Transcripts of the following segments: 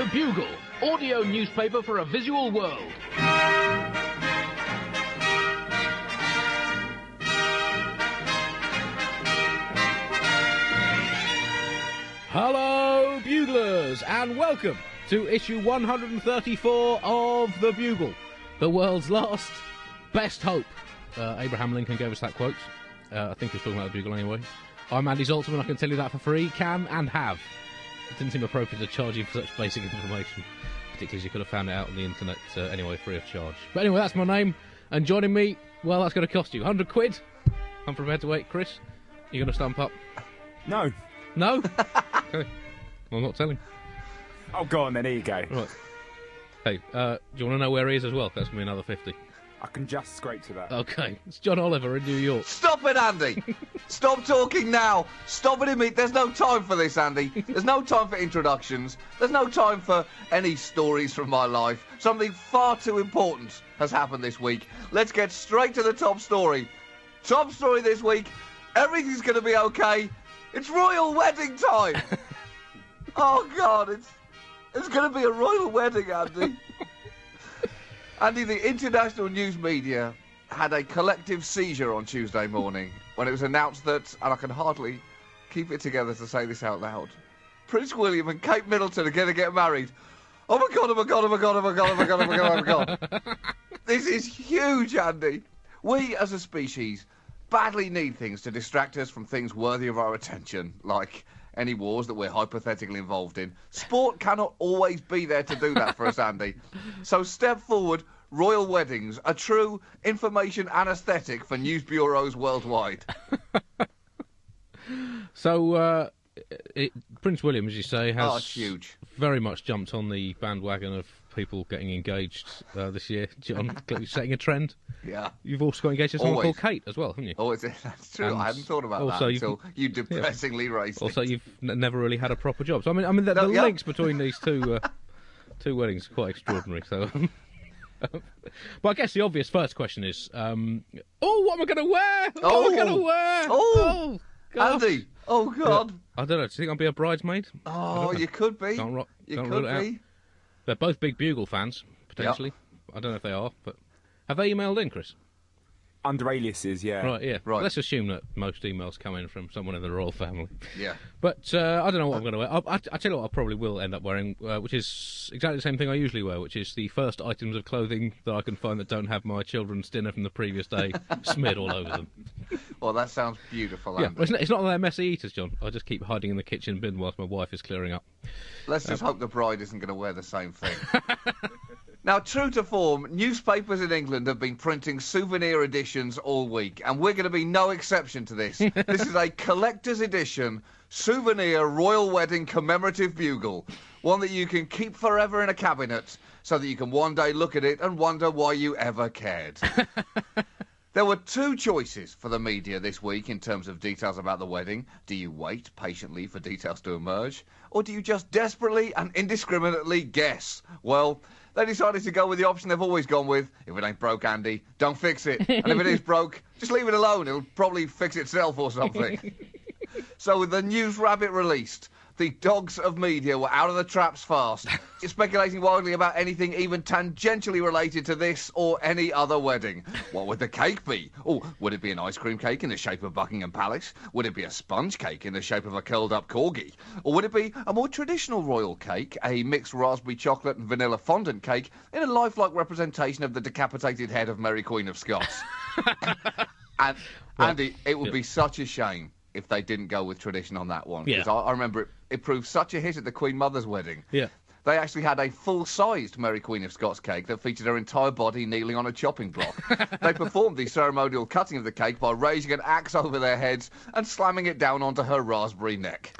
The Bugle, audio newspaper for a visual world. Hello, Buglers, and welcome to issue 134 of The Bugle, the world's last best hope. Abraham Lincoln gave us that quote. I think he was talking about The Bugle anyway. I'm Andy Zoltzman. I can tell you that for free, can and have. It didn't seem appropriate to charge you for such basic information, particularly as you could have found it out on the internet anyway, free of charge. But anyway, that's my name, and joining me, well, that's going to cost you £100. I'm from head to weight. Chris, you going to stump up? No. No? Okay. Well, I'm not telling. Oh, go on then, here you go. Right. Hey, do you want to know where he is as well? That's going to be another 50. I can just scrape to that. Okay, it's John Oliver in New York. Stop it, Andy! Stop talking now! Stop it immediately! There's no time for this, Andy. There's no time for introductions. There's no time for any stories from my life. Something far too important has happened this week. Let's get straight to the top story. Top story this week. Everything's going to be okay. It's royal wedding time! Oh, God, it's going to be a royal wedding, Andy. Andy, the international news media had a collective seizure on Tuesday morning when it was announced that, and I can hardly keep it together to say this out loud, Prince William and Kate Middleton are going to get married. Oh my God, oh my God, oh my God, oh my God, oh my God, oh my God, oh my God. This is huge, Andy. We, as a species, badly need things to distract us from things worthy of our attention, like any wars that we're hypothetically involved in. Sport cannot always be there to do that for us, Andy. So step forward, royal weddings, a true information anaesthetic for news bureaus worldwide. So, Prince William, as you say, has huge. Very much jumped on the bandwagon of people getting engaged this year. John, setting a trend. Yeah. You've also got engaged to someone called Kate as well, haven't you? Oh, that's true. I hadn't thought about that until you depressingly raised it. Also, you've never really had a proper job. So, I mean, the links between these two weddings are quite extraordinary. So, but I guess the obvious first question is, what am I going to wear? What am I going to wear? Oh, God. Andy. Oh, God. I don't know. Do you think I'll be a bridesmaid? Oh, you could be. You could be. They're both big Bugle fans, potentially. Yep. I don't know if they are, but have they emailed in, Chris? Under aliases, yeah. Right, yeah. Right. Let's assume that most emails come in from someone in the royal family. Yeah. But I don't know what I'm going to wear. I tell you what I probably will end up wearing, which is exactly the same thing I usually wear, which is the first items of clothing that I can find that don't have my children's dinner from the previous day smeared all over them. Well, that sounds beautiful, Yeah, Andy. it's not that they're messy eaters, John. I just keep hiding in the kitchen bin whilst my wife is clearing up. Let's just hope the bride isn't going to wear the same thing. Now, true to form, newspapers in England have been printing souvenir editions all week, and we're going to be no exception to this. This is a collector's edition souvenir royal wedding commemorative bugle, one that you can keep forever in a cabinet so that you can one day look at it and wonder why you ever cared. There were two choices for the media this week in terms of details about the wedding. Do you wait patiently for details to emerge? Or do you just desperately and indiscriminately guess? Well, they decided to go with the option they've always gone with. If it ain't broke, Andy, don't fix it. And if it is broke, just leave it alone. It'll probably fix itself or something. So with the news rabbit released, the dogs of media were out of the traps fast, speculating wildly about anything even tangentially related to this or any other wedding. What would the cake be? Oh, would it be an ice cream cake in the shape of Buckingham Palace? Would it be a sponge cake in the shape of a curled-up corgi? Or would it be a more traditional royal cake, a mixed raspberry chocolate and vanilla fondant cake in a lifelike representation of the decapitated head of Mary Queen of Scots? And, Andy, it would be such a shame if they didn't go with tradition on that one. Because I remember it proved such a hit at the Queen Mother's wedding. Yeah. They actually had a full-sized Mary Queen of Scots cake that featured her entire body kneeling on a chopping block. They performed the ceremonial cutting of the cake by raising an axe over their heads and slamming it down onto her raspberry neck.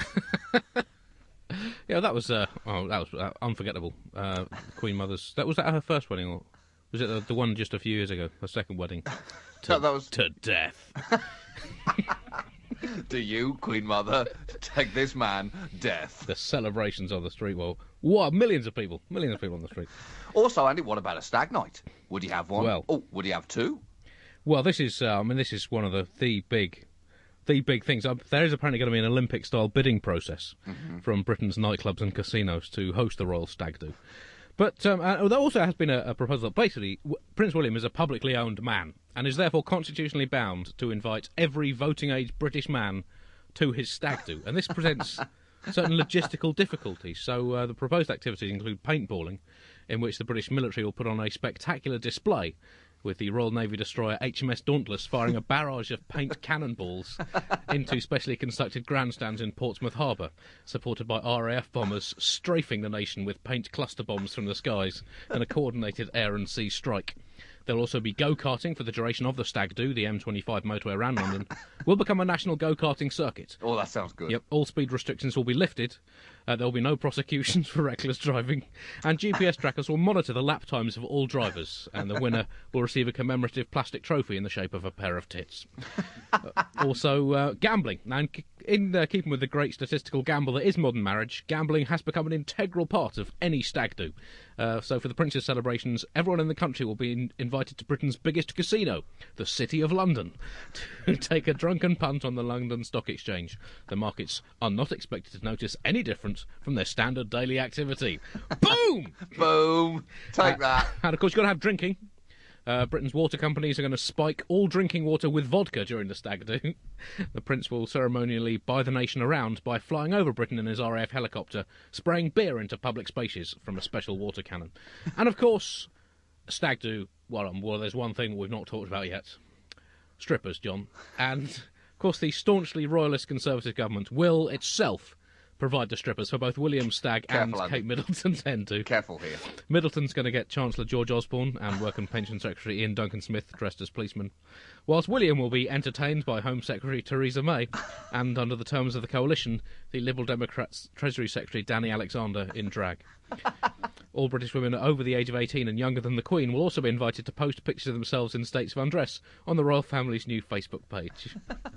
Yeah, that was unforgettable. Queen Mother's. Was that her first wedding, or was it the one just a few years ago? Her second wedding. That was to death. Do you, Queen Mother, take this man death? The celebrations on the street. Well, what? Millions of people on the street. Also, Andy, what about a stag night? Would you have one? Well, would you have two? Well, this is one of the big the big things. There is apparently going to be an Olympic-style bidding process from Britain's nightclubs and casinos to host the Royal Stag Do. But there also has been a proposal that basically Prince William is a publicly owned man and is therefore constitutionally bound to invite every voting-age British man to his stag do. And this presents certain logistical difficulties. So the proposed activities include paintballing, in which the British military will put on a spectacular display with the Royal Navy destroyer HMS Dauntless firing a barrage of paint cannonballs into specially constructed grandstands in Portsmouth Harbour, supported by RAF bombers strafing the nation with paint cluster bombs from the skies and a coordinated air and sea strike. There'll also be go-karting for the duration of the stag do. The M25 motorway around London will become a national go-karting circuit. Oh, that sounds good. Yep, all speed restrictions will be lifted. There'll be no prosecutions for reckless driving. And GPS trackers will monitor the lap times of all drivers. And the winner will receive a commemorative plastic trophy in the shape of a pair of tits. Also, gambling. Now, in keeping with the great statistical gamble that is modern marriage, gambling has become an integral part of any stag do. So for the Prince's celebrations, everyone in the country will be invited to Britain's biggest casino, the City of London, to take a drunken punt on the London Stock Exchange. The markets are not expected to notice any difference from their standard daily activity. Boom! Boom! Take that. And of course, you've got to have drinking. Britain's water companies are going to spike all drinking water with vodka during the stag do. The Prince will ceremonially buy the nation around by flying over Britain in his RAF helicopter, spraying beer into public spaces from a special water cannon. And of course, stag do, well, there's one thing we've not talked about yet. Strippers, John. And, of course, the staunchly royalist Conservative government will itself provide the strippers for both William Stagg and Kate Middleton's hen do. Careful here. Middleton's going to get Chancellor George Osborne and Work and Pension Secretary Ian Duncan Smith dressed as policemen, whilst William will be entertained by Home Secretary Theresa May and, under the terms of the coalition, the Liberal Democrats' Treasury Secretary Danny Alexander in drag. All British women over the age of 18 and younger than the Queen will also be invited to post pictures of themselves in states of undress on the royal family's new Facebook page.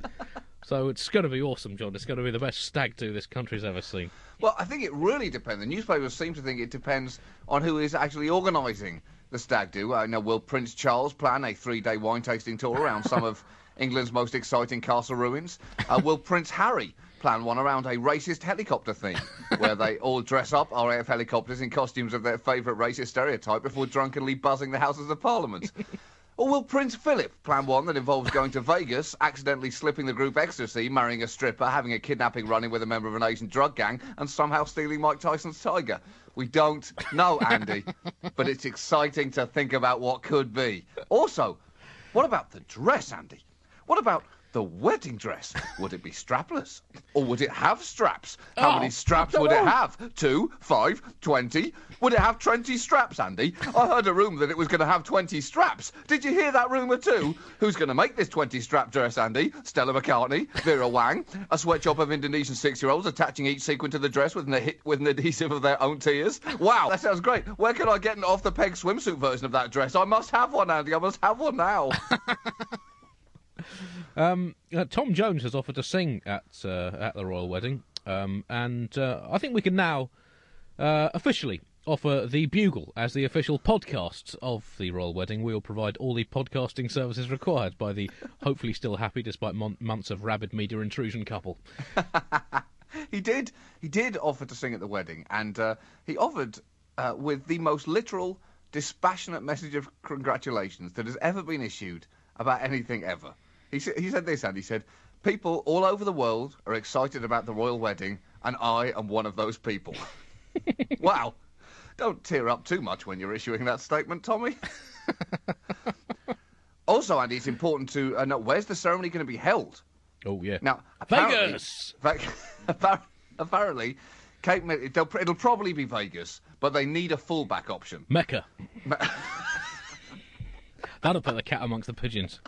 So it's going to be awesome, John. It's going to be the best stag do this country's ever seen. Well, I think it really depends. The newspapers seem to think it depends on who is actually organising the stag do. Will Prince Charles plan a 3-day wine tasting tour around some of England's most exciting castle ruins? Will Prince Harry plan one around a racist helicopter theme, where they all dress up RAF helicopters in costumes of their favourite racist stereotype before drunkenly buzzing the Houses of Parliament? Or will Prince Philip plan one that involves going to Vegas, accidentally slipping the group ecstasy, marrying a stripper, having a kidnapping run-in with a member of an Asian drug gang, and somehow stealing Mike Tyson's tiger? We don't know, Andy, but it's exciting to think about what could be. Also, what about the dress, Andy? What about the wedding dress? Would it be strapless? Or would it have straps? How many straps would it have? 2, 5, 20? Would it have 20 straps, Andy? I heard a rumour that it was going to have 20 straps. Did you hear that rumour too? Who's going to make this 20-strap dress, Andy? Stella McCartney? Vera Wang? A sweatshop of Indonesian 6-year-olds attaching each sequin to the dress with an adhesive of their own tears? Wow, that sounds great. Where can I get an off-the-peg swimsuit version of that dress? I must have one, Andy. I must have one now. Tom Jones has offered to sing at the royal wedding, and I think we can now officially offer the Bugle as the official podcast of the royal wedding. We will provide all the podcasting services required by the hopefully still happy despite months of rabid media intrusion couple. He did offer to sing at the wedding, and he offered with the most literal, dispassionate message of congratulations that has ever been issued about anything ever. He said this, and he said, "People all over the world are excited about the royal wedding, and I am one of those people." Wow. Don't tear up too much when you're issuing that statement, Tommy. Also, Andy, it's important to know, where's the ceremony going to be held? Oh, yeah. Now, Vegas! Apparently, it'll probably be Vegas, but they need a fallback option. Mecca. That'll put the cat amongst the pigeons.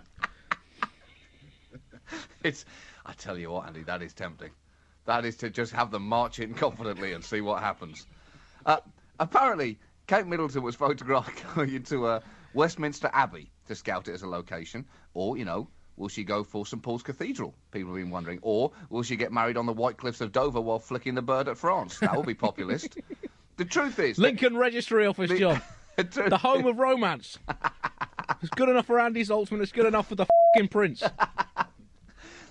I tell you what, Andy, that is tempting. That is to just have them march in confidently and see what happens. Apparently, Kate Middleton was photographed going into Westminster Abbey to scout it as a location. Or, will she go for St Paul's Cathedral? People have been wondering. Or will she get married on the White Cliffs of Dover while flicking the bird at France? That will be populist. The truth is... Lincoln Registry Office, John. The home of romance. It's good enough for Andy Zaltzman, it's good enough for the f***ing Prince.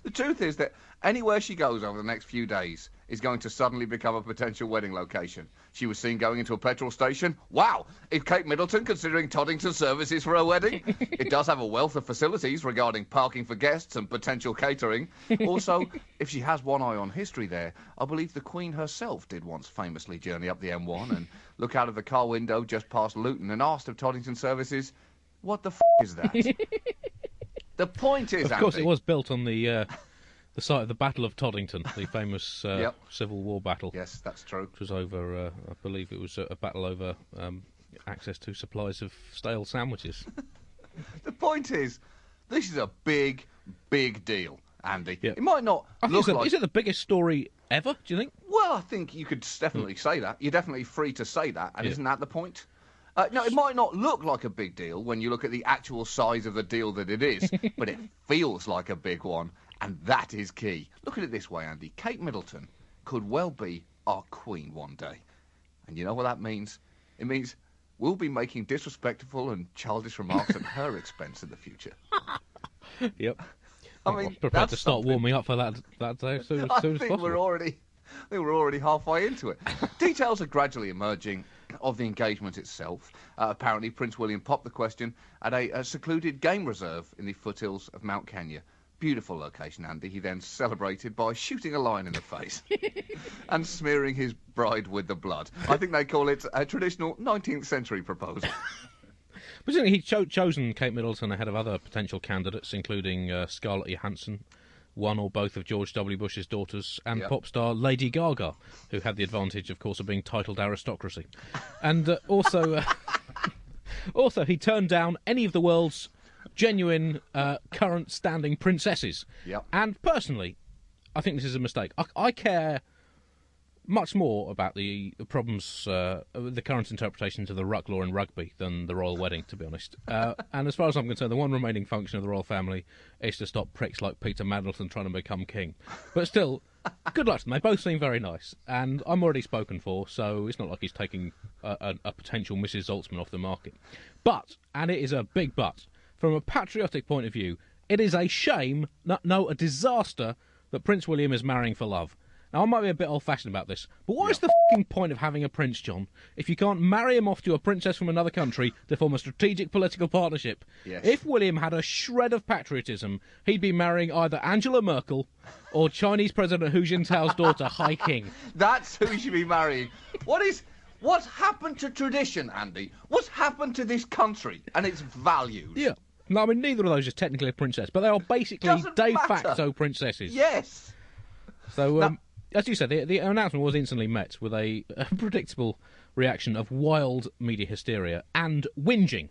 The truth is that anywhere she goes over the next few days is going to suddenly become a potential wedding location. She was seen going into a petrol station. Wow! Is Kate Middleton considering Toddington services for her wedding? It does have a wealth of facilities regarding parking for guests and potential catering. Also, if she has one eye on history there, I believe the Queen herself did once famously journey up the M1 and look out of the car window just past Luton and asked of Toddington services, "What the is that?" The point is, of course, Andy, it was built on the site of the Battle of Toddington, the famous Yep. Civil War battle. Yes, that's true. Which was over, I believe it was a battle over access to supplies of stale sandwiches. The point is, this is a big, big deal, Andy. Yep. It might not look like... Is it the biggest story ever, do you think? Well, I think you could definitely say that. You're definitely free to say that, and Yeah. isn't that the point? No, it might not look like a big deal when you look at the actual size of the deal that it is, but it feels like a big one, and that is key. Look at it this way, Andy. Kate Middleton could well be our queen one day. And you know what that means? It means we'll be making disrespectful and childish remarks at her expense in the future. Yep. I mean, prepared to that's start something. warming up for that day as soon I as think possible. we're already halfway into it. Details are gradually emerging of the engagement itself. Apparently, Prince William popped the question at a secluded game reserve in the foothills of Mount Kenya. Beautiful location, Andy. He then celebrated by shooting a lion in the face and smearing his bride with the blood. I think they call it a traditional 19th century proposal. But isn't he chosen Kate Middleton ahead of other potential candidates, including Scarlett Johansson, one or both of George W. Bush's daughters, and Yep. pop star Lady Gaga, who had the advantage, of course, of being titled aristocracy. And also he turned down any of the world's genuine current standing princesses. Yep. And personally, I think this is a mistake. I care much more about the problems, the current interpretations of the ruck law in rugby than the royal wedding, to be honest. And as far as I'm concerned, the one remaining function of the royal family is to stop pricks like Peter Mandelson trying to become king. But still, good luck to them. They both seem very nice, and I'm already spoken for, so it's not like he's taking a potential Mrs. Zaltzman off the market. But, and it is a big but, from a patriotic point of view, it is a shame, no, a disaster, that Prince William is marrying for love. Now, I might be a bit old-fashioned about this, but what is the f***ing point of having a prince, John, if you can't marry him off to a princess from another country to form a strategic political partnership? Yes. If William had a shred of patriotism, he'd be marrying either Angela Merkel or Chinese President Hu Jintao's daughter, Hai King. That's who you should be marrying. What's happened to tradition, Andy? What's happened to this country and its values? Yeah. No, I mean, neither of those is technically a princess, but they are basically Doesn't de matter. facto princesses. Yes. So, as you said, the announcement was instantly met with a predictable reaction of wild media hysteria and whinging,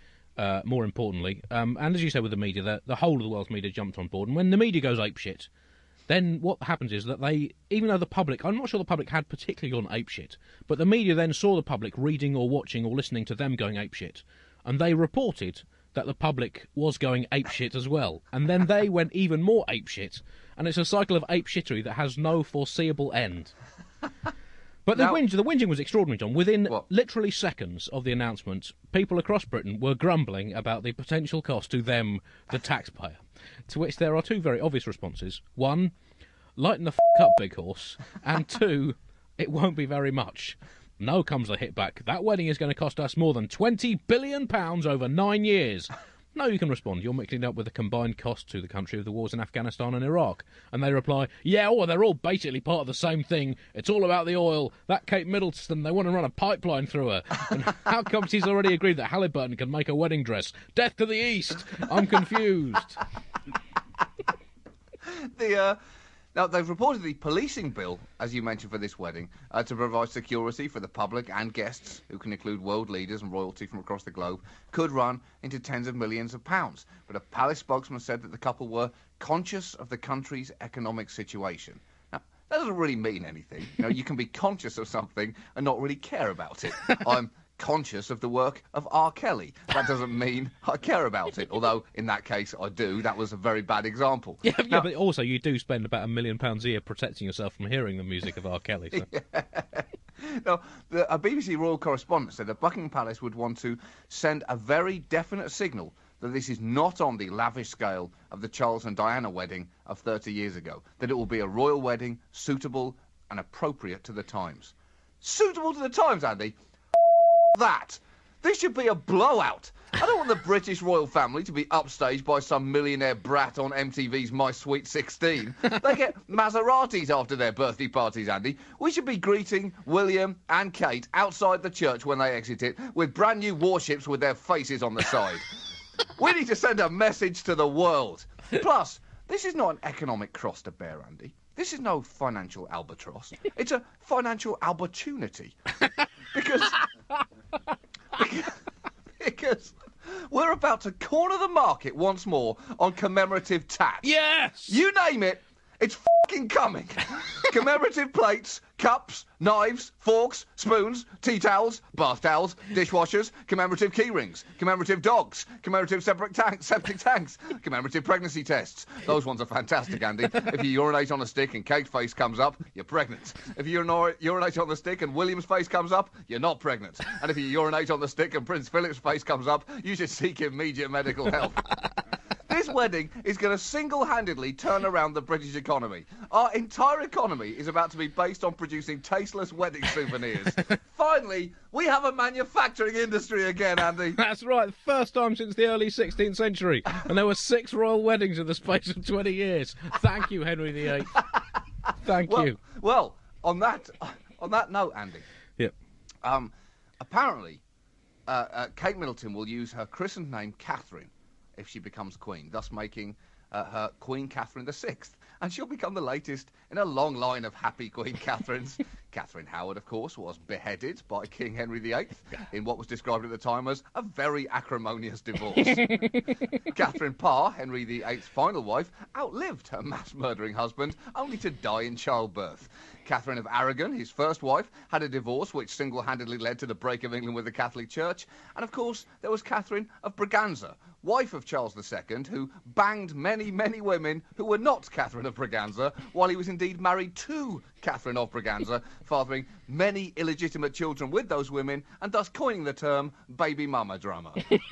more importantly. And as you said with the media, the whole of the world's media jumped on board. And when the media goes apeshit, then what happens is that they, even though the public, I'm not sure the public had particularly gone apeshit, but the media then saw the public reading or watching or listening to them going apeshit, and they reported that the public was going apeshit as well. And then they went even more apeshit, and it's a cycle of apeshittery that has no foreseeable end. But the whinging was extraordinary, John. Within literally seconds of the announcement, people across Britain were grumbling about the potential cost to them, the taxpayer. To which there are two very obvious responses. One, lighten the f*** up, big horse. And two, it won't be very much. No, comes the hit back. That wedding is going to cost us more than £20 billion over 9 years. No, you can respond. You're mixing up with the combined cost to the country of the wars in Afghanistan and Iraq. And they reply, yeah, well, they're all basically part of the same thing. It's all about the oil. That Kate Middleton, they want to run a pipeline through her. And how come she's already agreed that Halliburton can make a wedding dress? Death to the East. I'm confused. Now, they've reported the policing bill, as you mentioned, for this wedding, to provide security for the public and guests, who can include world leaders and royalty from across the globe, could run into tens of millions of pounds. But a palace spokesman said that the couple were conscious of the country's economic situation. Now, that doesn't really mean anything. You know, you can be conscious of something and not really care about it. I'm conscious of the work of R. Kelly. That doesn't mean I care about it, although in that case I do. That was a very bad example. Yeah, but also you do spend about £1 million a year protecting yourself from hearing the music of R. Kelly. So. Now, a BBC royal correspondent said that Buckingham Palace would want to send a very definite signal that that this is not on the lavish scale of the Charles and Diana wedding of 30 years ago, that it will be a royal wedding suitable and appropriate to the times. Suitable to the times, Andy? That. This should be a blowout. I don't want the British royal family to be upstaged by some millionaire brat on MTV's My Sweet 16. They get Maseratis after their birthday parties, Andy. We should be greeting William and Kate outside the church when they exit it with brand new warships with their faces on the side. We need to send a message to the world. Plus, this is not an economic cross to bear, Andy. This is no financial albatross. It's a financial opportunity. Because we're about to corner the market once more on commemorative tat. Yes! You name it, it's fucking coming. Commemorative plates, cups, knives, forks, spoons, tea towels, bath towels, dishwashers, commemorative key rings, commemorative dogs, commemorative septic tanks, commemorative pregnancy tests. Those ones are fantastic, Andy. If you urinate on a stick and Kate's face comes up, you're pregnant. If you urinate on the stick and William's face comes up, you're not pregnant. And if you urinate on the stick and Prince Philip's face comes up, you should seek immediate medical help. This wedding is going to single-handedly turn around the British economy. Our entire economy is about to be based on producing tasteless wedding souvenirs. Finally, we have a manufacturing industry again, Andy. That's right, first time since the early 16th century. And there were 6 royal weddings in the space of 20 years. Thank you, Henry VIII. Thank you. Well, on that note, Andy. Yep. Apparently, Kate Middleton will use her christened name Catherine if she becomes queen, thus making her Queen Catherine VI. And she'll become the latest in a long line of happy Queen Catherines. Catherine Howard, of course, was beheaded by King Henry VIII in what was described at the time as a very acrimonious divorce. Catherine Parr, Henry VIII's final wife, outlived her mass-murdering husband, only to die in childbirth. Catherine of Aragon, his first wife, had a divorce which single-handedly led to the break of England with the Catholic Church. And, of course, there was Catherine of Braganza, wife of Charles II, who banged many, many women who were not Catherine of Braganza, while he was indeed married to Catherine of Braganza, fathering many illegitimate children with those women, and thus coining the term baby mama drama.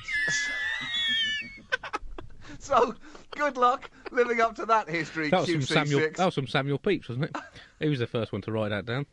So, good luck living up to that history, That was QC6. that was from Samuel Pepys, wasn't it? He was the first one to write that down.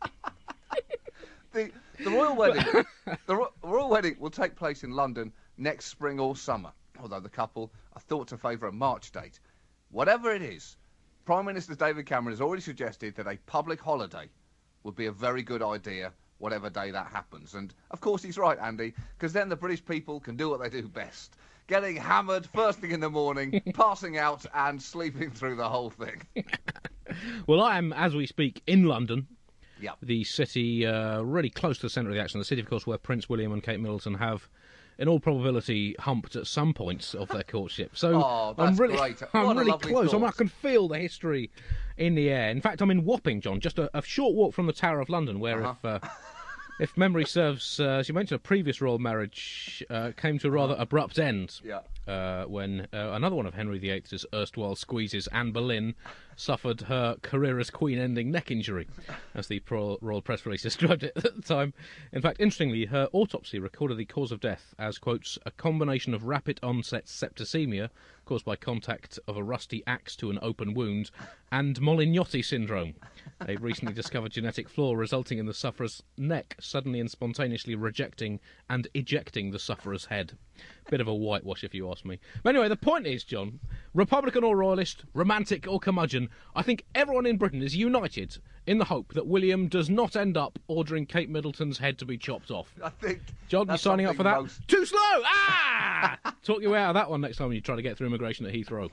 The royal wedding, the royal wedding will take place in London next spring or summer, although the couple are thought to favour a March date. Whatever it is, Prime Minister David Cameron has already suggested that a public holiday would be a very good idea, whatever day that happens. And, of course, he's right, Andy, because then the British people can do what they do best. Getting hammered first thing in the morning, passing out and sleeping through the whole thing. Well, I am, as we speak, in London. Yep. The city, really close to the centre of the action. The city, of course, where Prince William and Kate Middleton have, in all probability, humped at some points of their courtship. So that's I'm really, great. I'm really close. Thought. I can feel the history in the air. In fact, I'm in Wapping, John, just a short walk from the Tower of London, where if memory serves, as you mentioned, a previous royal marriage came to a rather abrupt end. Yeah. When another one of Henry VIII's erstwhile squeezes, Anne Boleyn, suffered her career as queen ending neck injury, as the royal press release described it at the time. In fact, interestingly, her autopsy recorded the cause of death as, quotes, a combination of rapid onset septicemia caused by contact of a rusty axe to an open wound and Molignotti syndrome, a recently discovered genetic flaw resulting in the sufferer's neck suddenly and spontaneously rejecting and ejecting the sufferer's head. Bit of a whitewash, if you ask me. But anyway, the point is, John, Republican or Royalist, romantic or curmudgeon, I think everyone in Britain is united in the hope that William does not end up ordering Kate Middleton's head to be chopped off. I think John, you signing up for that? Too slow! Ah! Talk your way out of that one next time when you try to get through immigration at Heathrow.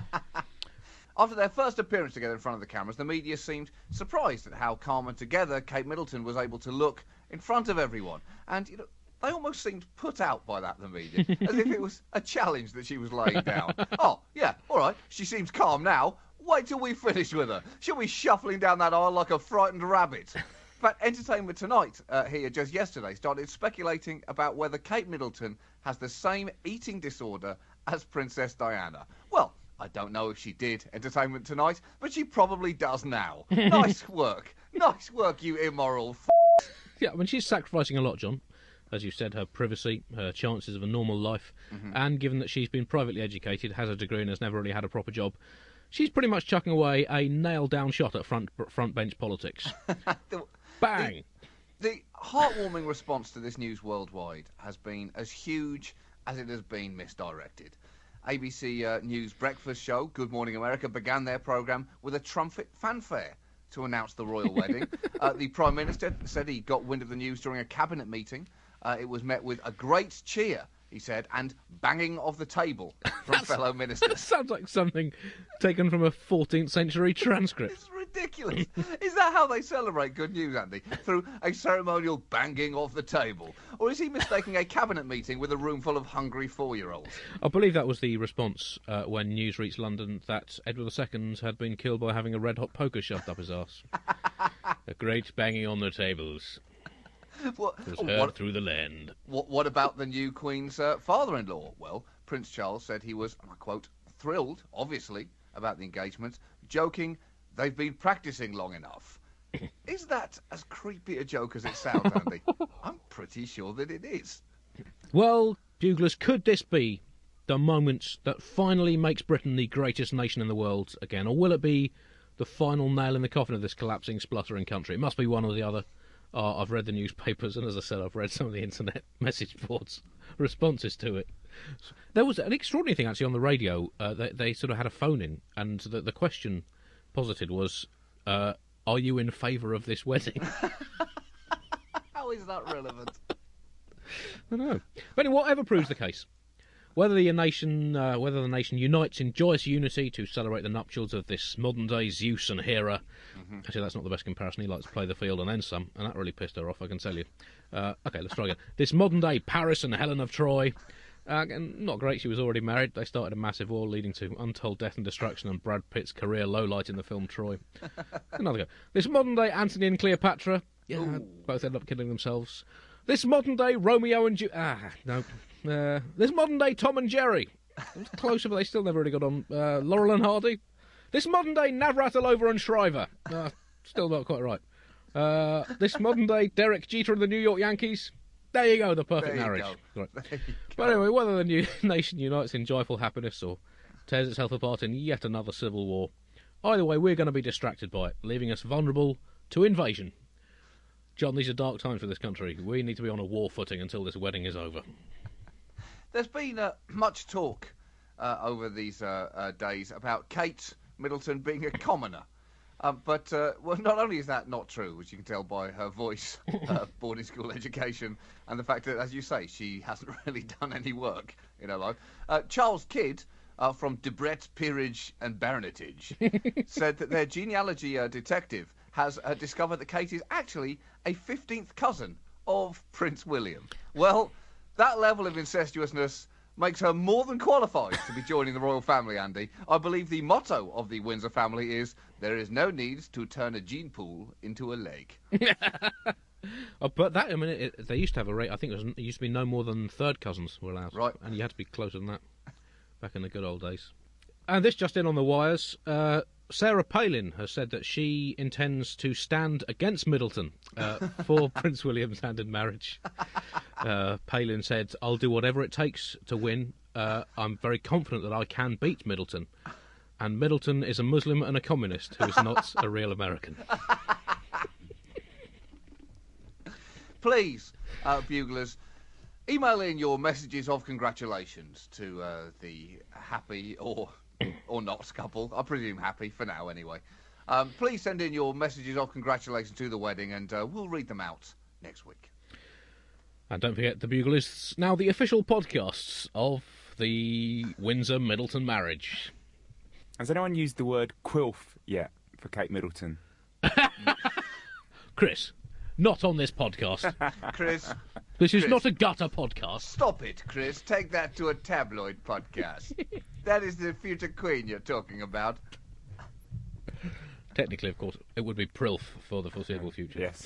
After their first appearance together in front of the cameras, the media seemed surprised at how calm and together Kate Middleton was able to look in front of everyone. And, you know, they almost seemed put out by that, the media, as if it was a challenge that she was laying down. Oh, yeah, all right, she seems calm now. Wait till we finish with her. She'll be shuffling down that aisle like a frightened rabbit. But Entertainment Tonight here just yesterday started speculating about whether Kate Middleton has the same eating disorder as Princess Diana. Well, I don't know if she did, Entertainment Tonight, but she probably does now. Nice work. Nice work, you immoral Yeah, I mean, she's sacrificing a lot, John. as you said, her privacy, her chances of a normal life, and given that she's been privately educated, has a degree and has never really had a proper job, she's pretty much chucking away a nailed-down shot at front bench politics. Bang! The heartwarming response to this news worldwide has been as huge as it has been misdirected. ABC News breakfast show, Good Morning America, began their programme with a trumpet fanfare to announce the royal wedding. The Prime Minister said he got wind of the news during a cabinet meeting. It was met with a great cheer, he said, and banging of the table from fellow ministers. That sounds like something taken from a 14th century transcript. It's ridiculous. Is that how they celebrate good news, Andy? Through a ceremonial banging of the table? Or is he mistaking a cabinet meeting with a room full of hungry 4-year-olds? I believe that was the response when news reached London that Edward II had been killed by having a red-hot poker shoved up his arse. A great banging on the tables. Was heard through the land. What about the new Queen's father-in-law? Well, Prince Charles said he was, I quote, thrilled, obviously, about the engagement, joking, they've been practising long enough. Is that as creepy a joke as it sounds, Andy? I'm pretty sure that it is. Well, buglers, could this be the moment that finally makes Britain the greatest nation in the world again? Or will it be the final nail in the coffin of this collapsing, spluttering country? It must be one or the other. I've read the newspapers, and as I said, I've read some of the internet message boards responses to it. There was an extraordinary thing, actually, on the radio. They sort of had a phone-in, and the question posited was, are you in favour of this wedding? How is that relevant? I don't know. But anyway, whatever proves the case, whether the nation unites in joyous unity to celebrate the nuptials of this modern-day Zeus and Hera. Actually, that's not the best comparison. He likes to play the field and then some, and that really pissed her off, I can tell you. Okay, let's try again. This modern-day Paris and Helen of Troy. And not great, she was already married. They started a massive war leading to untold death and destruction and Brad Pitt's career lowlight in the film Troy. Another go. This modern-day Antony and Cleopatra. Yeah, both ended up killing themselves. This modern-day Romeo and this modern-day Tom and Jerry. It was closer, but they still never really got on. Laurel and Hardy. This modern-day Navratilova and Shriver. Still not quite right. This modern-day Derek Jeter and the New York Yankees. There you go, the perfect marriage. Right. But anyway, whether the new nation unites in joyful happiness or tears itself apart in yet another civil war, either way, we're going to be distracted by it, leaving us vulnerable to invasion. John, these are dark times for this country. We need to be on a war footing until this wedding is over. There's been much talk over these days about Kate Middleton being a commoner. But not only is that not true, which you can tell by her voice, boarding school education, and the fact that, as you say, she hasn't really done any work in her life. Charles Kidd, from Debrett, Peerage and Baronetage, said that their genealogy detective has discovered that Kate is actually a 15th cousin of Prince William. Well, that level of incestuousness makes her more than qualified to be joining the royal family, Andy. I believe the motto of the Windsor family is, there is no need to turn a gene pool into a lake. But that, I mean, they used to have a rate, I think it used to be no more than third cousins were allowed. Right. And you had to be closer than that back in the good old days. And this just in on the wires, Sarah Palin has said that she intends to stand against Middleton for Prince William's hand in marriage. Palin said, I'll do whatever it takes to win. I'm very confident that I can beat Middleton. And Middleton is a Muslim and a communist who is not a real American. Please, buglers, email in your messages of congratulations to the happy or not couple. I presume happy for now, anyway. Please send in your messages of congratulations to the wedding, and we'll read them out next week. And don't forget, The Bugle is now the official podcasts of the Windsor-Middleton marriage. Has anyone used the word quilf yet for Kate Middleton? Chris, not on this podcast. Chris. This is not a gutter podcast. Stop it, Chris. Take that to a tabloid podcast. That is the future queen you're talking about. Technically, of course, it would be Prilf for the foreseeable future. Yes.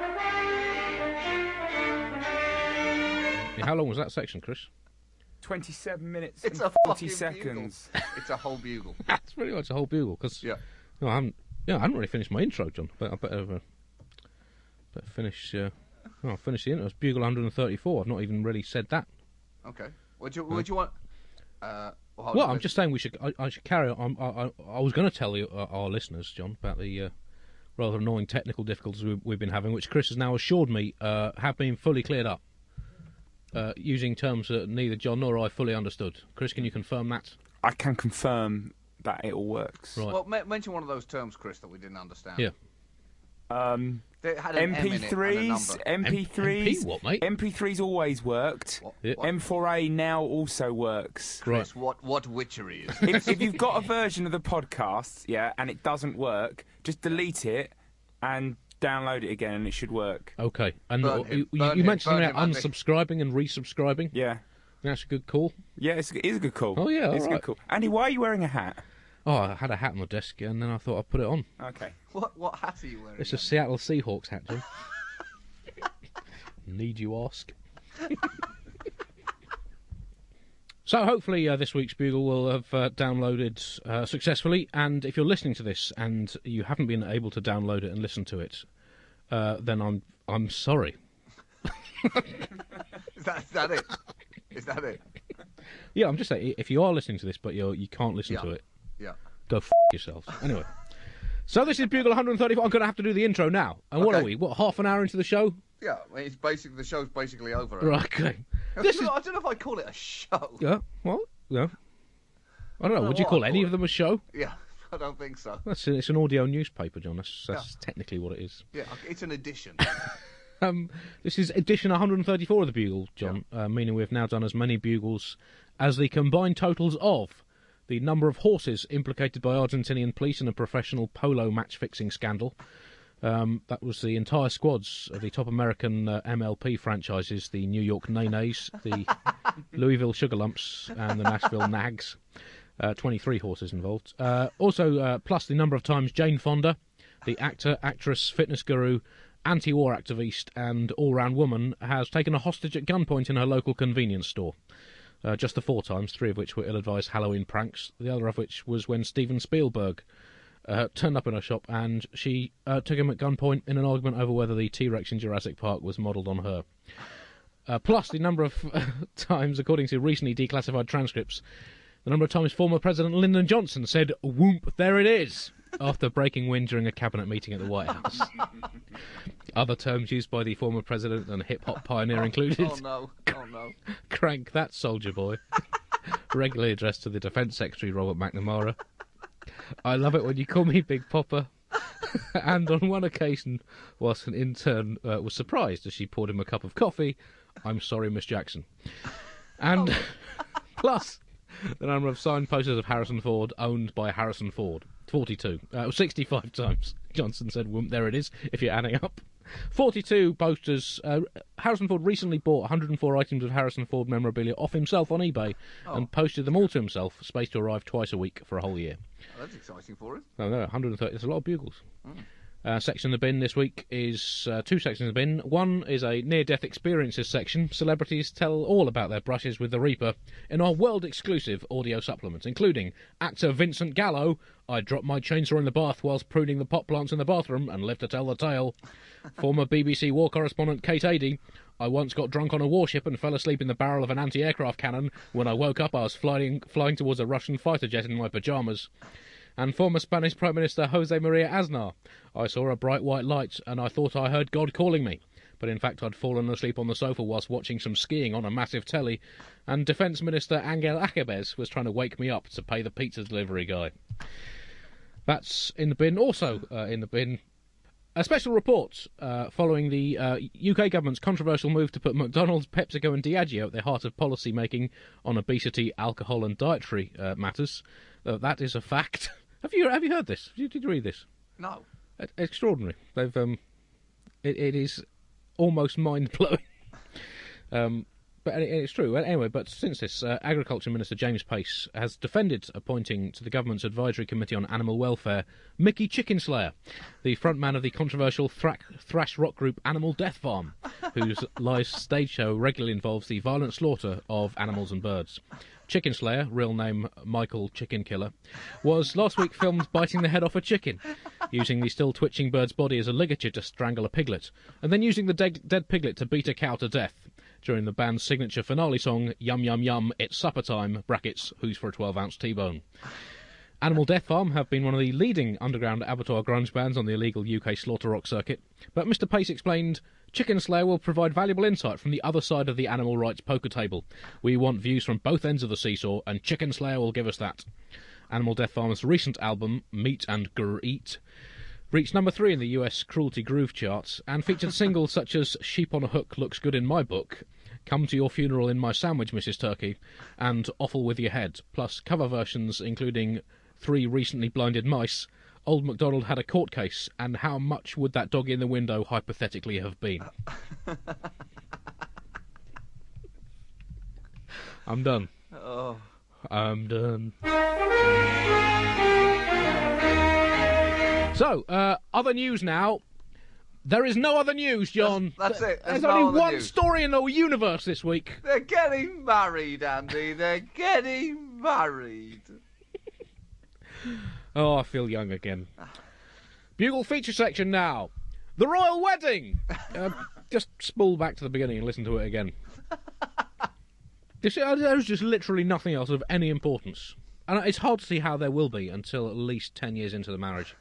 How long was that section, Chris? 27 minutes it's and a 40 seconds. It's a whole bugle. That's pretty much a whole bugle, because yeah. I haven't really finished my intro, John. But I better finish Well, I'll finish the intro. It's Bugle 134. I've not even really said that. Okay. What do you want? Well, I'm just saying I should carry on. I was going to tell you, our listeners, John, about the rather annoying technical difficulties we've been having, which Chris has now assured me have been fully cleared up, using terms that neither John nor I fully understood. Chris, can you confirm that? I can confirm that it all works. Right. Well, mention one of those terms, Chris, that we didn't understand. Yeah. They had an M in it and a MP3s, number. MP3s, MP what, mate? MP3s always worked. Yeah. M4A now also works. Chris, what witchery is If you've got a version of the podcast, and it doesn't work, just delete it and download it again, and it should work. Okay. And Burn him, you burn him, mentioned something burn about him, Andy. unsubscribing and resubscribing. Yeah, That's a good call. yeah, it is a good call. Oh, yeah, it's a all right. good call. Andy, why are you wearing a hat? Oh, I had a hat on the desk, and then I thought I'd put it on. Okay. What hat are you wearing? It's a Seattle Seahawks hat, John. Need you ask? So hopefully this week's Bugle will have downloaded successfully, and if you're listening to this and you haven't been able to download it and listen to it, then I'm sorry. Is that it? Is that it? Yeah, I'm just saying, if you are listening to this but you can't listen to it, Yeah. go yourselves. Anyway, so this is Bugle 134. I'm going to have to do the intro now. And what Okay. are we? What, half an hour into the show? Yeah, I mean, the show's basically over. Right, okay. I This is... don't know if I call it a show. Yeah, well, yeah. I don't know. know Would you what call I any call of them a show? Yeah, I don't think so. It's an audio newspaper, John. That's technically what it is. Yeah, it's an edition. This is edition 134 of the Bugle, John, meaning we've now done as many Bugles as the combined totals of the number of horses implicated by Argentinian police in a professional polo match-fixing scandal. That was the entire squads of the top American MLP franchises, the New York Nays, the Louisville Sugarlumps, and the Nashville Nags. 23 horses involved. Also, plus the number of times Jane Fonda, the actor, actress, fitness guru, anti-war activist, and all-round woman, has taken a hostage at gunpoint in her local convenience store. Just the 4 times, 3 of which were ill-advised Halloween pranks, the other of which was when Steven Spielberg turned up in her shop and she took him at gunpoint in an argument over whether the T-Rex in Jurassic Park was modelled on her. Plus the number of times, according to recently declassified transcripts, the number of times former President Lyndon Johnson said, "Whoomp, there it is," after breaking wind during a cabinet meeting at the White House. Other terms used by the former president and hip-hop pioneer included... Oh no. Crank that soldier boy. Regularly addressed to the Defence Secretary Robert McNamara. I love it when you call me Big Popper. And on one occasion, whilst an intern was surprised as she poured him a cup of coffee, "I'm sorry, Miss Jackson." And plus, the number of signed posters of Harrison Ford owned by Harrison Ford. 42. 65 times. Johnson said, "Whoomp, there it is," if you're adding up. 42 posters. Harrison Ford recently bought 104 items of Harrison Ford memorabilia off himself on eBay and posted them all to himself, spaced to arrive twice a week for a whole year. Oh, that's exciting for us. Oh, no, 130. There's a lot of Bugles. Section in the bin this week is 2 sections in the bin. One is a near-death experiences section. Celebrities tell all about their brushes with the Reaper in our world-exclusive audio supplements, including actor Vincent Gallo. "I dropped my chainsaw in the bath whilst pruning the pot plants in the bathroom and lived to tell the tale." Former BBC war correspondent Kate Adie. "I once got drunk on a warship and fell asleep in the barrel of an anti-aircraft cannon. When I woke up, I was flying towards a Russian fighter jet in my pyjamas." And former Spanish Prime Minister Jose Maria Aznar. "I saw a bright white light and I thought I heard God calling me. But in fact I'd fallen asleep on the sofa whilst watching some skiing on a massive telly. And Defence Minister Angel Acebes was trying to wake me up to pay the pizza delivery guy." That's in the bin. Also in the bin, a special report following the UK government's controversial move to put McDonald's, PepsiCo and Diageo at the heart of policy making on obesity, alcohol and dietary matters. That is a fact. Have you heard this? Did you read this? No. Extraordinary. They've it is almost mind blowing. But it's true. Anyway, but since this, Agriculture Minister James Pace has defended appointing to the government's Advisory Committee on Animal Welfare Mickey Chickenslayer, the frontman of the controversial thrash rock group Animal Death Farm, whose live stage show regularly involves the violent slaughter of animals and birds. Chicken Slayer, real name Michael Chicken Killer, was last week filmed biting the head off a chicken, using the still twitching bird's body as a ligature to strangle a piglet, and then using the dead piglet to beat a cow to death during the band's signature finale song, Yum Yum Yum, It's Supper Time, brackets, Who's for a 12-ounce T-bone. Animal Death Farm have been one of the leading underground abattoir grunge bands on the illegal UK slaughter rock circuit, but Mr. Pace explained, Chicken Slayer will provide valuable insight from the other side of the animal rights poker table. We want views from both ends of the seesaw, and Chicken Slayer will give us that. Animal Death Farm's recent album, Meat and Greet, reached number 3 in the US Cruelty Groove charts, and featured singles such as Sheep on a Hook Looks Good in My Book, Come to Your Funeral in My Sandwich, Mrs. Turkey, and Offal with Your Head, plus cover versions including 3 Recently Blinded Mice, Old MacDonald Had a Court Case, and How Much Would That Dog in the Window Hypothetically Have Been? I'm done. Oh. I'm done. So, other news now. There is no other news, John. That's it. There's no only one news. story in the universe this week. They're getting married, Andy. They're getting married. Oh, I feel young again. Bugle feature section now. The Royal Wedding! Just spool back to the beginning and listen to it again. There's just literally nothing else of any importance. And it's hard to see how there will be until at least 10 years into the marriage.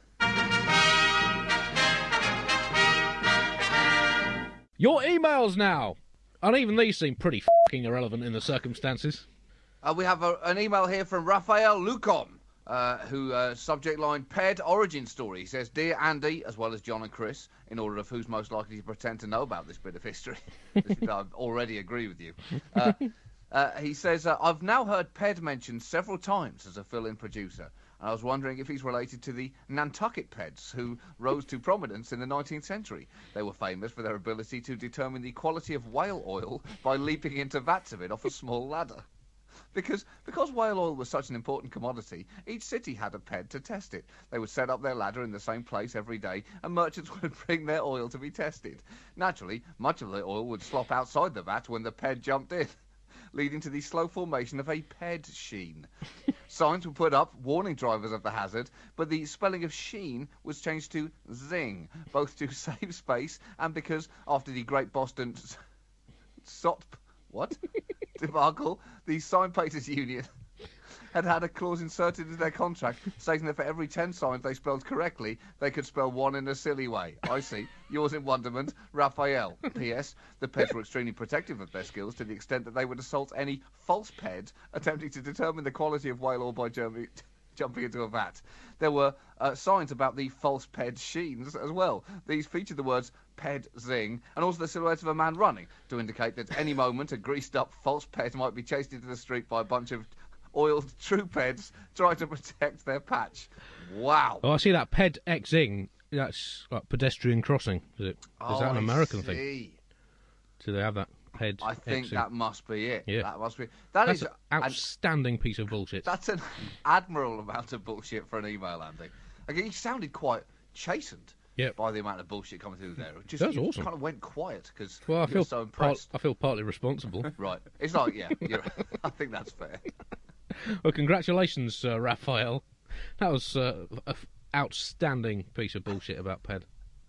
Your emails now! And even these seem pretty f***ing irrelevant in the circumstances. We have an email here from Raphael Lucom, who, subject line, Ped origin story. He says, Dear Andy, as well as John and Chris, in order of who's most likely to pretend to know about this bit of history. I already agree with you. He says, I've now heard Ped mentioned several times as a fill-in producer, and I was wondering if he's related to the Nantucket Peds, who rose to prominence in the 19th century. They were famous for their ability to determine the quality of whale oil by leaping into vats of it off a small ladder. Because whale oil was such an important commodity, each city had a Ped to test it. They would set up their ladder in the same place every day, and merchants would bring their oil to be tested. Naturally, much of the oil would slop outside the vat when the Ped jumped in, leading to the slow formation of a Ped sheen. Signs were put up warning drivers of the hazard, but the spelling of sheen was changed to zing, both to save space and because after the Great Boston debacle, the Signpainters Union had a clause inserted into their contract stating that for every 10 signs they spelled correctly, they could spell one in a silly way. I see. Yours in wonderment, Raphael. P.S. The Peds were extremely protective of their skills to the extent that they would assault any false Ped attempting to determine the quality of whale oil by jumping into a vat. There were signs about the false Ped sheens as well. These featured the words Ped zing and also the silhouette of a man running to indicate that any moment a greased up false Ped might be chased into the street by a bunch of oiled true Peds trying to protect their patch. Wow. Oh, I see that Ped Xing. That's like pedestrian crossing, is it? Is that an American thing? Do they have that? Ped I think Xing? that must be it. Yeah. That must be. That's an outstanding piece of bullshit. That's an admirable amount of bullshit for an email, Andy. Again, he sounded quite chastened by the amount of bullshit coming through there. It just, That's awesome. Kind of went quiet because I feel so impressed. I feel partly responsible. Right. It's like, I think that's fair. Well, congratulations, Raphael. That was an outstanding piece of bullshit about Ped.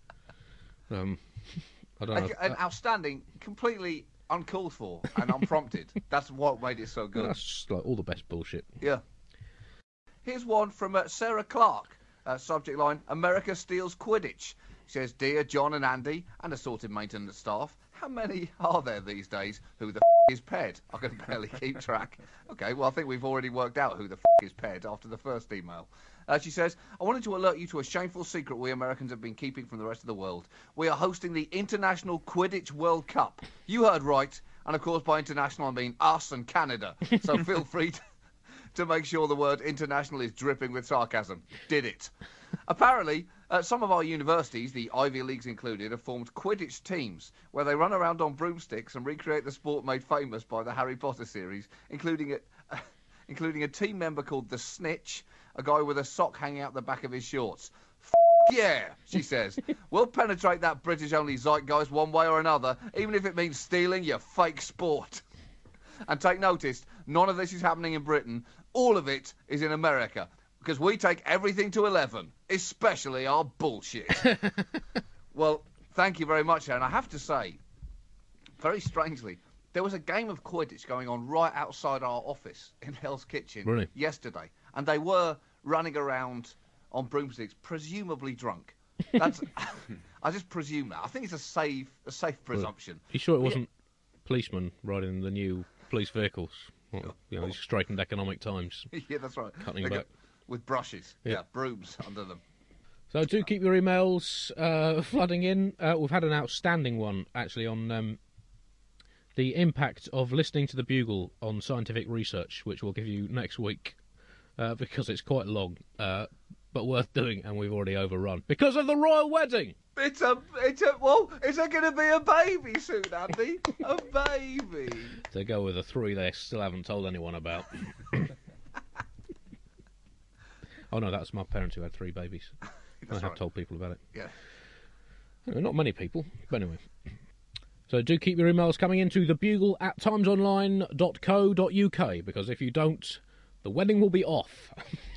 I don't know. An outstanding, completely uncalled for and unprompted. That's what made it so good. That's just like all the best bullshit. Yeah. Here's one from Sarah Clark. Subject line, America steals Quidditch. She says, Dear John and Andy and assorted maintenance staff, how many are there these days? Who the is Ped? I can barely keep track. Okay, well, I think we've already worked out who the is Ped after the first email. She says, I wanted to alert you to a shameful secret we Americans have been keeping from the rest of the world. We are hosting the International Quidditch World Cup. You heard right. And, of course, by international, I mean us and Canada. So feel free to make sure the word international is dripping with sarcasm. Did it. Apparently, some of our universities, the Ivy Leagues included, have formed Quidditch teams where they run around on broomsticks and recreate the sport made famous by the Harry Potter series, including a team member called the Snitch, a guy with a sock hanging out the back of his shorts. Yeah, she says. We'll penetrate that British-only zeitgeist one way or another, even if it means stealing your fake sport. And take notice, None of this is happening in Britain. All of it is in America. Because we take everything to 11, especially our bullshit. Well, thank you very much, Aaron. I have to say, very strangely, there was a game of Quidditch going on right outside our office in Hell's Kitchen yesterday. And they were running around on broomsticks, presumably drunk. That's, I just presume that. I think it's a safe presumption. You sure it wasn't policemen riding the new police vehicles? Well, these straightened economic times. Yeah, that's right. Cutting back. With brushes. Yeah, brooms under them. So do keep your emails flooding in. We've had an outstanding one, actually, on the impact of listening to the Bugle on scientific research, which we'll give you next week, because it's quite long, but worth doing, and we've already overrun. Because of the royal wedding! Is there going to be a baby soon, Andy? A baby! To go with the 3 they still haven't told anyone about. Oh no, that's my parents who had 3 babies. I have told people about it. Yeah. Not many people, but anyway. So do keep your emails coming into thebugle@timesonline.co.uk, because if you don't, the wedding will be off.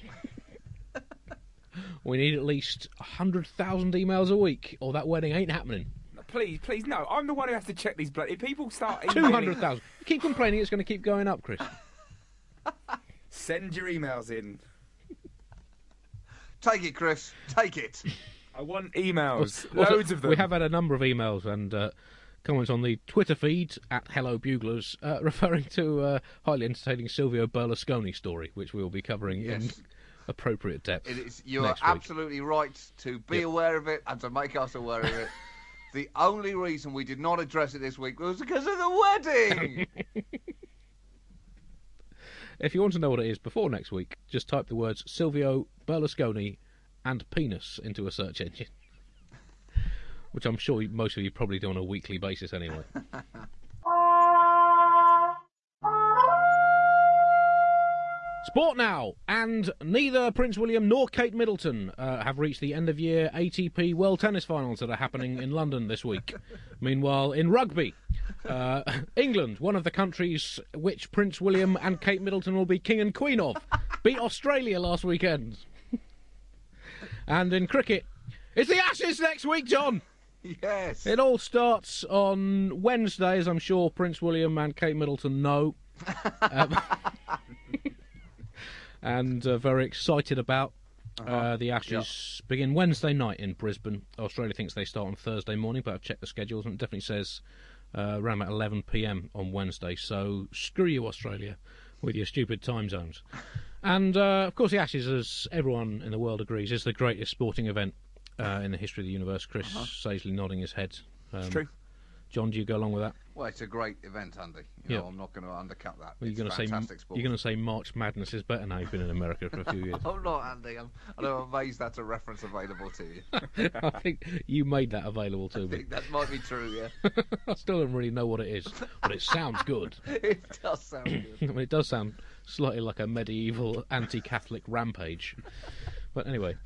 We need at least 100,000 emails a week, or that wedding ain't happening. Please, no. I'm the one who has to check these bloody... If people start emailing... 200,000. Keep complaining, it's going to keep going up, Chris. Send your emails in. Take it, Chris. Take it. I want emails. Loads of them. We have had a number of emails and comments on the Twitter feed at Hello Buglers, referring to highly entertaining Silvio Berlusconi story, which we will be covering in appropriate depth. You are absolutely right to be aware of it and to make us aware of it. The only reason we did not address it this week was because of the wedding. If you want to know what it is before next week, just type the words Silvio Berlusconi and penis into a search engine. Which I'm sure most of you probably do on a weekly basis anyway. Sport now, and neither Prince William nor Kate Middleton have reached the end-of-year ATP World Tennis Finals that are happening in London this week. Meanwhile, in rugby, England, one of the countries which Prince William and Kate Middleton will be king and queen of, beat Australia last weekend. And in cricket, it's the Ashes next week, John! Yes. It all starts on Wednesday, as I'm sure Prince William and Kate Middleton know. And very excited about. The Ashes begin Wednesday night in Brisbane. Australia thinks they start on Thursday morning, but I've checked the schedules and it definitely says around about 11 p.m. on Wednesday. So screw you, Australia, with your stupid time zones. And of course, the Ashes, as everyone in the world agrees, is the greatest sporting event in the history of the universe. Chris Saisley nodding his head. It's true. John, do you go along with that? Well, it's a great event, Andy. You know, I'm not going to undercut that. Well, you're going to say March Madness is better now you've been in America for a few years. I'm not, Andy. I'm amazed that's a reference available to you. I think you made that available to me. I think that might be true, yeah. I still don't really know what it is, but it sounds good. It does sound good. I mean, it does sound slightly like a medieval anti-Catholic rampage. But anyway,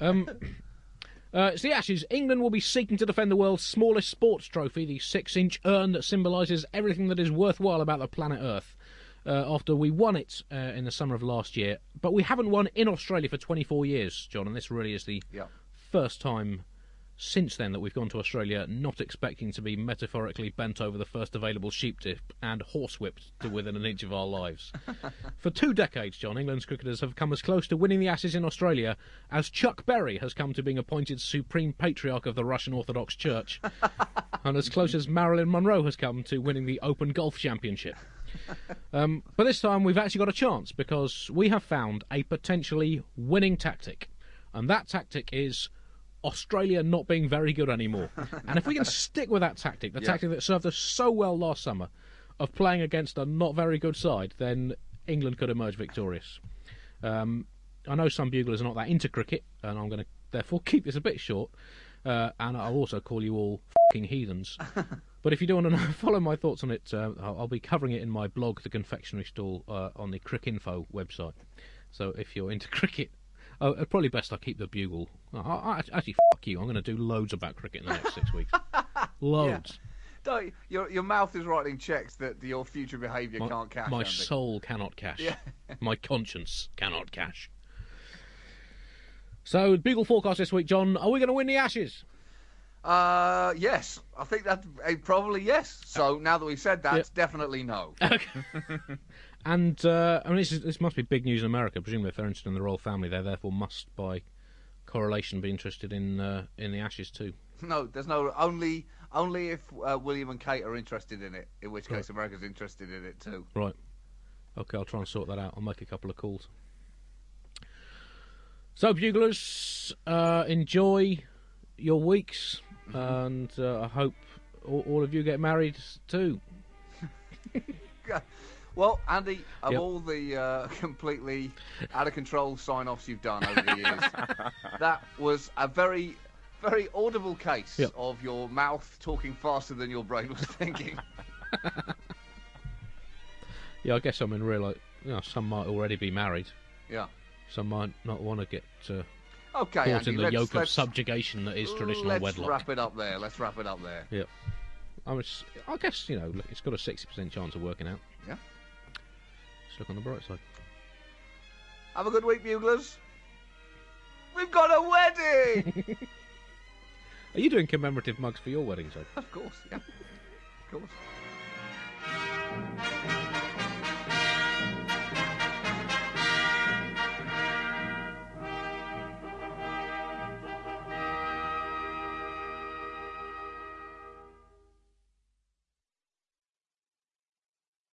it's the Ashes. England will be seeking to defend the world's smallest sports trophy, the 6-inch urn that symbolises everything that is worthwhile about the planet Earth, after we won it in the summer of last year. But we haven't won in Australia for 24 years, John, and this really is the first time since then that we've gone to Australia not expecting to be metaphorically bent over the first available sheep dip and horsewhipped to within an inch of our lives. For 2 decades, John, England's cricketers have come as close to winning the Ashes in Australia as Chuck Berry has come to being appointed Supreme Patriarch of the Russian Orthodox Church, and as close as Marilyn Monroe has come to winning the Open Golf Championship. But this time we've actually got a chance, because we have found a potentially winning tactic, and that tactic is Australia not being very good anymore. And if we can stick with that tactic, the tactic that served us so well last summer, of playing against a not very good side, then England could emerge victorious. I know some buglers are not that into cricket, and I'm going to therefore keep this a bit short, and I'll also call you all f***ing heathens. But if you do want to follow my thoughts on it, I'll be covering it in my blog, The Confectionery Stall, on the Cricinfo website. So if you're into cricket, probably best I keep the Bugle. Actually, f*** you. I'm going to do loads about cricket in the next 6 weeks. Loads. Don't, your mouth is writing checks that your future behaviour can't cash. My Andy. soul cannot cash. Yeah. My conscience cannot cash. So, Bugle forecast this week, John. Are we going to win the Ashes? Yes. I think that probably yes. So now that we've said that, definitely no. And I mean, this must be big news in America. Presumably, if they're interested in the royal family, they therefore must, by correlation, be interested in the Ashes too. No, there's no only if William and Kate are interested in it. In which case, America's interested in it too. Right. Okay, I'll try and sort that out. I'll make a couple of calls. So, Buglers, enjoy your weeks, and I hope all of you get married too. Well, Andy, of all the completely out of control sign-offs you've done over the years, that was a very, very audible case of your mouth talking faster than your brain was thinking. Yeah, I guess I'm in real. Some might already be married. Yeah. Some might not want to get okay, caught Andy, in the yoke of subjugation that is traditional wedlock. Let's wrap it up there. Yeah. I guess, it's got a 60% chance of working out. Yeah. Let's look on the bright side. Have a good week, Buglers. We've got a wedding! Are you doing commemorative mugs for your wedding, Joe? Of course, yeah. Of course.